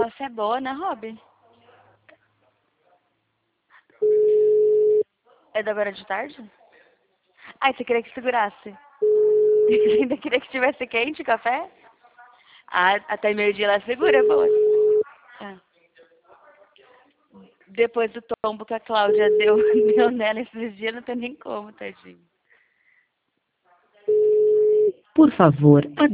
Você é boa, né, Rob? É da agora de tarde? Ai, você queria que segurasse? Você ainda queria que tivesse quente o café? Ah, até meio-dia ela segura, boa. Ah. Depois do tombo que a Cláudia deu nela esses dias, não tem nem como, tadinho. Por favor,